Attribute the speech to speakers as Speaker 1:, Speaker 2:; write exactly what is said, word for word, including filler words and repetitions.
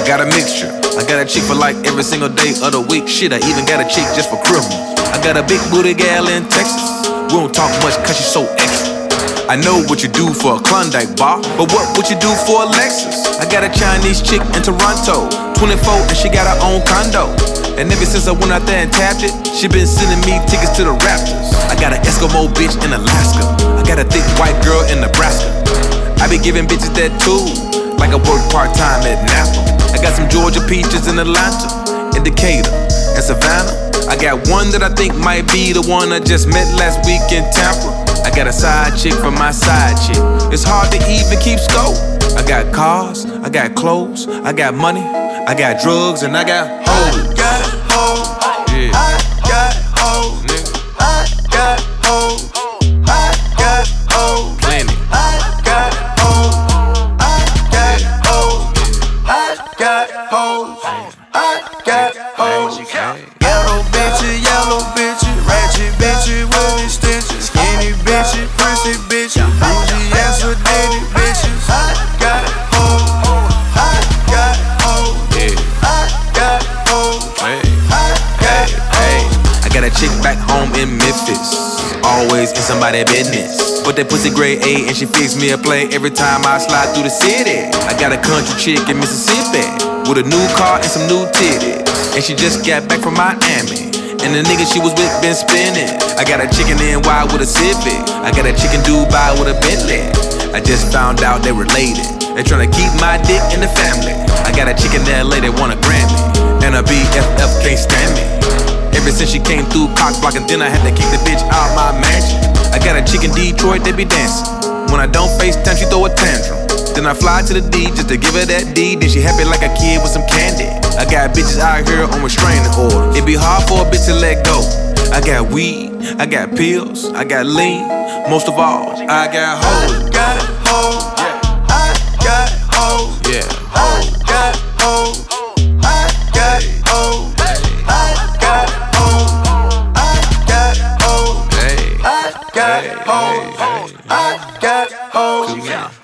Speaker 1: got a mixture. I got a chick for like every single day of the week. Shit, I even got a chick just for Christmas. I got a big booty gal in Texas. We don't talk much cause she's so extra. I know what you do for a Klondike bar, but what would you do for a Lexus? I got a Chinese chick in Toronto, twenty-four and she got her own condo. And ever since I went out there and tapped it, she been sending me tickets to the Raptors. I got an Eskimo bitch in Alaska. I got a thick white girl in Nebraska. I be giving bitches that too, like I work part-time at Napa. I got some Georgia peaches in Atlanta, in Decatur, and Savannah. I got one that I think might be the one I just met last week in Tampa. I got a side chick for my side chick. It's hard to even keep score. I got cars, I got clothes, I got money, I got drugs, and I got hoes.
Speaker 2: I got hoes.
Speaker 1: Yeah.
Speaker 2: I got hoes.
Speaker 1: Nigga.
Speaker 2: I got hoes. I got hoes.
Speaker 1: Plenty.
Speaker 2: I got hoes. I got hoes. I got hoes. I got hoes. Yellow bitches, yellow bitches, ratchet bitches with extensions, skinny bitches, prissy bitches, bougie ass with daddy bitches. I got hoes. I got hoes. I got hoes.
Speaker 1: Hey, hey, hey. I got a chick back home in Memphis, always in somebody's business. But that pussy grade A and she fix me a play every time I slide through the city. I got a country chick in Mississippi with a new car and some new titties, and she just got back from Miami, and the nigga she was with been spinning. I got a chicken in N Y with a Civic. I got a chicken Dubai with a Bentley. I just found out they related. They tryna keep my dick in the family. I got a chicken in L A that won a Grammy, and a B F F can't stand me. Ever since she came through cock blocking, then I had to kick the bitch out my mansion. I got a chick in Detroit that be dancing. When I don't FaceTime, she throw a tantrum. Then I fly to the D just to give her that D. Then she happy like a kid with some candy. I got bitches out here on restraining orders. It be hard for a bitch to let go. I got weed, I got pills, I got lean. Most of all, I got hoes.
Speaker 2: I got hoes. I got hoes.
Speaker 1: Yeah,
Speaker 2: I got hoes. I got hoes. I got hoes. I got hoes.
Speaker 1: hey,
Speaker 2: I got
Speaker 1: hey,
Speaker 2: hoes.
Speaker 1: hey, hey.
Speaker 2: I got hoes.
Speaker 1: Yeah.